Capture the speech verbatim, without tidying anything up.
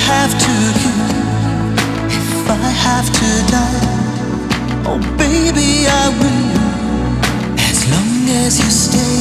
have to give, if I have to die, oh baby I will, as long as you stay.